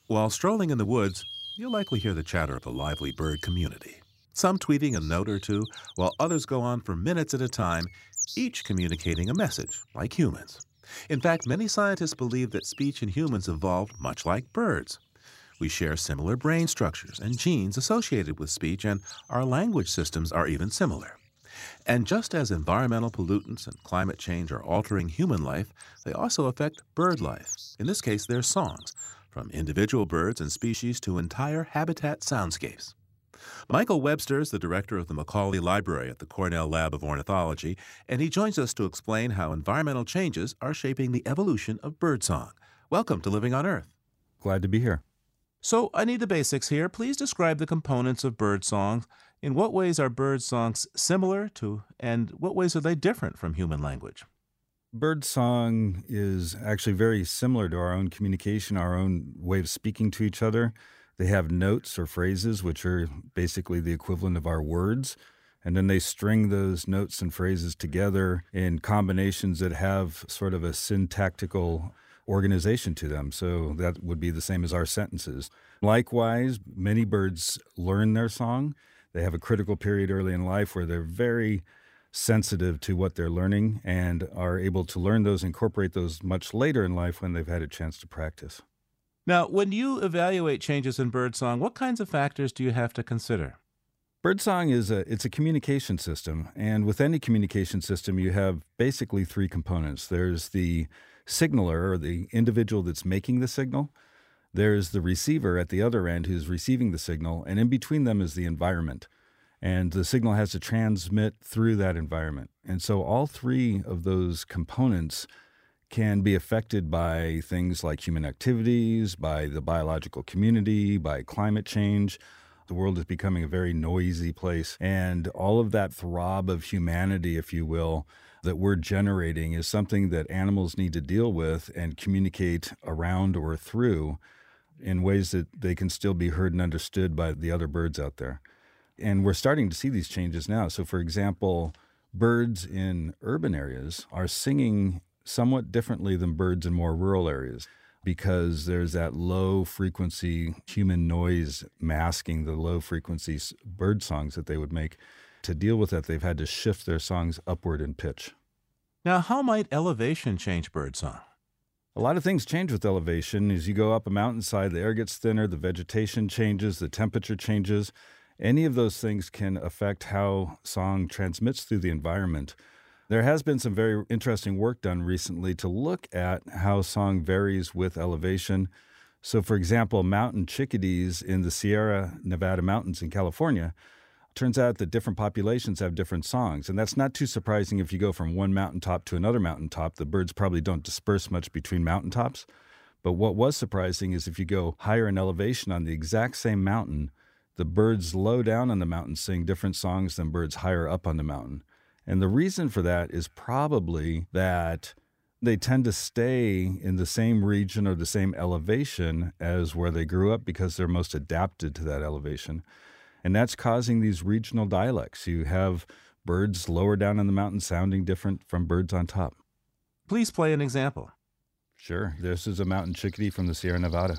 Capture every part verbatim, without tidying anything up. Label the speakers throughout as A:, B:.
A: While strolling in the woods, you'll likely hear the chatter of a lively bird community. Some tweeting a note or two, while others go on for minutes at a time, each communicating a message, like humans. In fact, many scientists believe that speech in humans evolved much like birds. We share similar brain structures and genes associated with speech, and our language systems are even similar. And just as environmental pollutants and climate change are altering human life, they also affect bird life, in this case their songs, from individual birds and species to entire habitat soundscapes. Michael Webster is the director of the Macaulay Library at the Cornell Lab of Ornithology, and he joins us to explain how environmental changes are shaping the evolution of birdsong. Welcome to Living on Earth.
B: Glad to be here.
A: So, I need the basics here. Please describe the components of birdsong. In what ways are bird songs similar to, and what ways are they different from human language?
B: Bird song is actually very similar to our own communication, our own way of speaking to each other. They have notes or phrases, which are basically the equivalent of our words, and then they string those notes and phrases together in combinations that have sort of a syntactical organization to them. So that would be the same as our sentences. Likewise, many birds learn their song. They have a critical period early in life where they're very sensitive to what they're learning and are able to learn those, incorporate those much later in life when they've had a chance to practice.
A: Now, when you evaluate changes in birdsong, what kinds of factors do you have to consider?
B: Birdsong is a it's a communication system, and with any communication system, you have basically three components. There's the signaler, or the individual that's making the signal. There's the receiver at the other end who's receiving the signal, and in between them is the environment. And the signal has to transmit through that environment. And so all three of those components can be affected by things like human activities, by the biological community, by climate change. The world is becoming a very noisy place, and all of that throb of humanity, if you will, that we're generating is something that animals need to deal with and communicate around or through in ways that they can still be heard and understood by the other birds out there. And we're starting to see these changes now. So, for example, birds in urban areas are singing somewhat differently than birds in more rural areas, because there's that low-frequency human noise masking the low-frequency bird songs that they would make. To deal with that, they've had to shift their songs upward in pitch.
A: Now, how might elevation change birdsong?
B: A lot of things change with elevation. As you go up a mountainside, the air gets thinner, the vegetation changes, the temperature changes. Any of those things can affect how song transmits through the environment. There has been some very interesting work done recently to look at how song varies with elevation. So, for example, mountain chickadees in the Sierra Nevada mountains in California, turns out that different populations have different songs. And that's not too surprising if you go from one mountaintop to another mountaintop. The birds probably don't disperse much between mountaintops. But what was surprising is if you go higher in elevation on the exact same mountain, the birds low down on the mountain sing different songs than birds higher up on the mountain. And the reason for that is probably that they tend to stay in the same region or the same elevation as where they grew up because they're most adapted to that elevation. And that's causing these regional dialects. You have birds lower down on the mountain sounding different from birds on top.
A: Please play an example.
B: Sure. This is a mountain chickadee from the Sierra Nevada.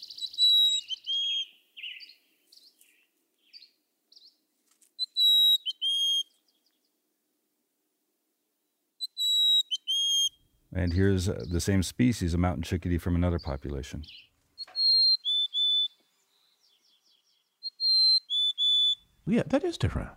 B: And here's the same species, a mountain chickadee from another population.
A: Yeah, that is different.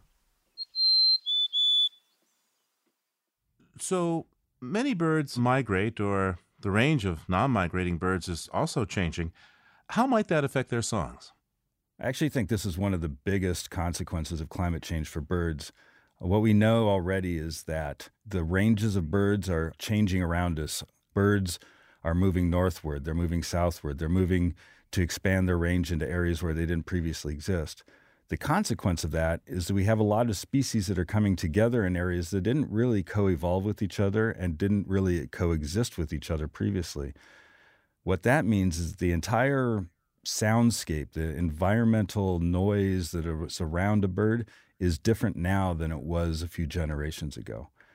A: So many birds migrate, or the range of non-migrating birds is also changing. How might that affect their songs?
B: I actually think this is one of the biggest consequences of climate change for birds. What we know already is that the ranges of birds are changing around us. Birds are moving northward, they're moving southward, they're moving to expand their range into areas where they didn't previously exist. The consequence of that is that we have a lot of species that are coming together in areas that didn't really co-evolve with each other and didn't really coexist with each other previously. What that means is the entire soundscape, the environmental noise that surrounds a bird is different now than it was a few generations ago.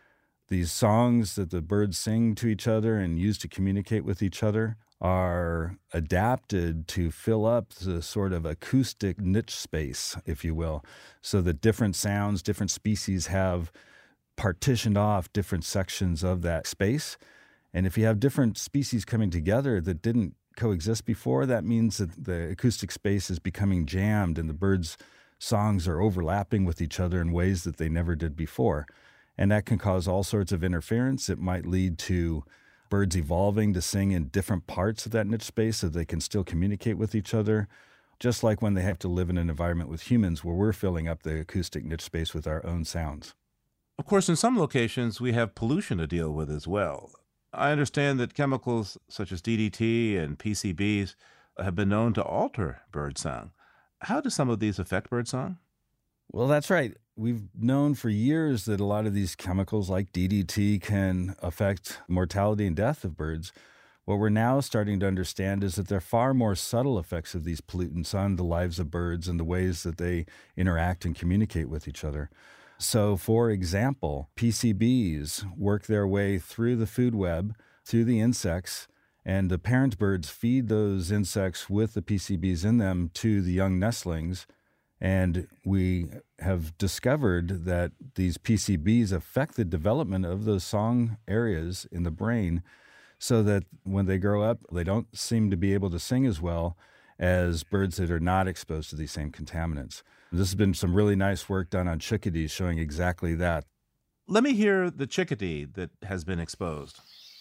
B: These songs that the birds sing to each other and use to communicate with each other are adapted to fill up the sort of acoustic niche space, if you will, so that different sounds, different species have partitioned off different sections of that space. And if you have different species coming together that didn't coexist before, that means that the acoustic space is becoming jammed and the birds' songs are overlapping with each other in ways that they never did before. And that can cause all sorts of interference. It might lead to birds evolving to sing in different parts of that niche space so they can still communicate with each other, just like when they have to live in an environment with humans where we're filling up the acoustic niche space with our own sounds.
A: Of course, in some locations, we have pollution to deal with as well. I understand that chemicals such as D D T and P C Bs have been known to alter birdsong. How do some of these affect birdsong?
B: Well, that's right. We've known for years that a lot of these chemicals like D D T can affect mortality and death of birds. What we're now starting to understand is that there are far more subtle effects of these pollutants on the lives of birds and the ways that they interact and communicate with each other. So, for example, P C Bs work their way through the food web, through the insects, and the parent birds feed those insects with the P C Bs in them to the young nestlings. And we have discovered that these P C Bs affect the development of those song areas in the brain so that when they grow up, they don't seem to be able to sing as well as birds that are not exposed to these same contaminants. This has been some really nice work done on chickadees showing exactly that.
A: Let me hear the chickadee that has been exposed.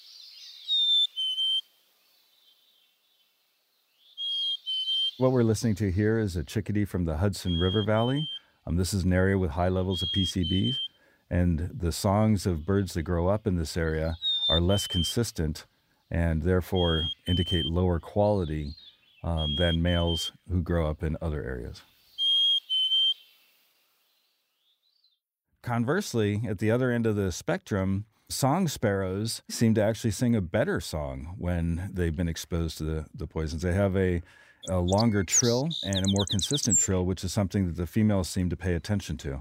B: What we're listening to here is a chickadee from the Hudson River Valley. Um, this is an area with high levels of P C Bs, and the songs of birds that grow up in this area are less consistent and therefore indicate lower quality um, than males who grow up in other areas. Conversely, at the other end of the spectrum, song sparrows seem to actually sing a better song when they've been exposed to the, the poisons. They have a, a longer trill and a more consistent trill, which is something that the females seem to pay attention to.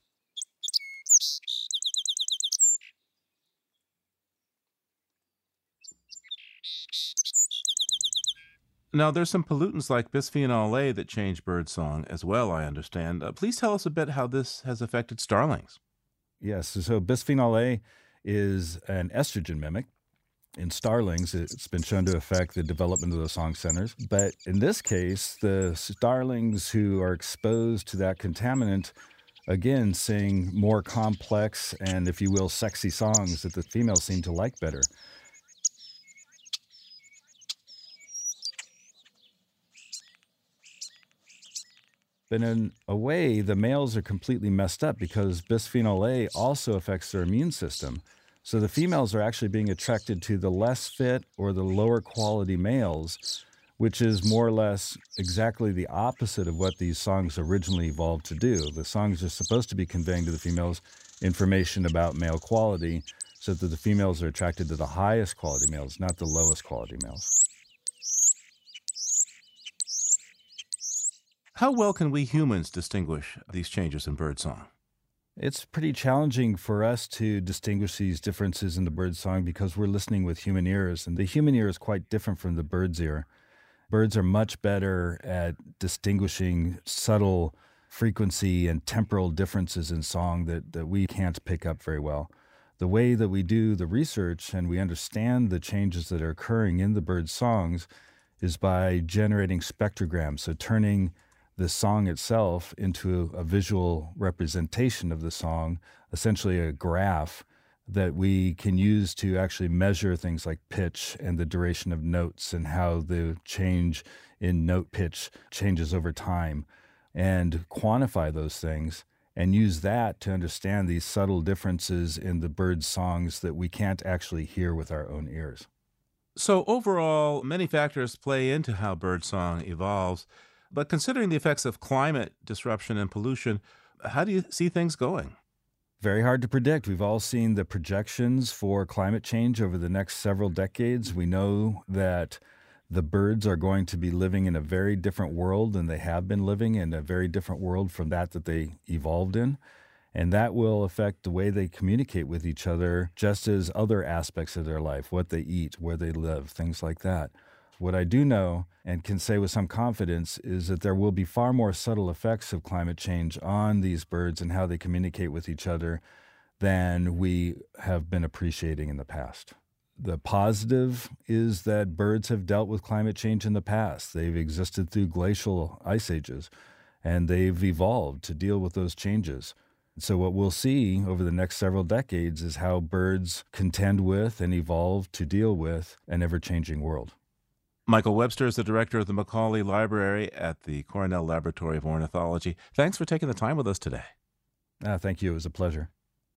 A: Now, there's some pollutants like bisphenol A that change bird song as well, I understand. Uh, please tell us a bit how this has affected starlings.
B: Yes, so bisphenol A is an estrogen mimic. In starlings, it's been shown to affect the development of the song centers. But in this case, the starlings who are exposed to that contaminant, again, sing more complex and, if you will, sexy songs that the females seem to like better. But in a way, the males are completely messed up because bisphenol A also affects their immune system. So the females are actually being attracted to the less fit or the lower quality males, which is more or less exactly the opposite of what these songs originally evolved to do. The songs are supposed to be conveying to the females information about male quality so that the females are attracted to the highest quality males, not the lowest quality males.
A: How well can we humans distinguish these changes in birdsong?
B: It's pretty challenging for us to distinguish these differences in the bird's song because we're listening with human ears, and the human ear is quite different from the bird's ear. Birds are much better at distinguishing subtle frequency and temporal differences in song that, that we can't pick up very well. The way that we do the research and we understand the changes that are occurring in the bird's songs is by generating spectrograms, so turning the song itself into a visual representation of the song, essentially a graph that we can use to actually measure things like pitch and the duration of notes and how the change in note pitch changes over time, and quantify those things and use that to understand these subtle differences in the bird's songs that we can't actually hear with our own ears.
A: So overall, many factors play into how birdsong evolves. But considering the effects of climate disruption and pollution, how do you see things going?
B: Very hard to predict. We've all seen the projections for climate change over the next several decades. We know that the birds are going to be living in a very different world than they have been living, in a very different world from that that they evolved in. And that will affect the way they communicate with each other, just as other aspects of their life, what they eat, where they live, things like that. What I do know and can say with some confidence is that there will be far more subtle effects of climate change on these birds and how they communicate with each other than we have been appreciating in the past. The positive is that birds have dealt with climate change in the past. They've existed through glacial ice ages, and they've evolved to deal with those changes. So what we'll see over the next several decades is how birds contend with and evolve to deal with an ever-changing world.
A: Michael Webster is the director of the Macaulay Library at the Cornell Laboratory of Ornithology. Thanks for taking the time with us today.
B: Ah, thank you. It was a pleasure.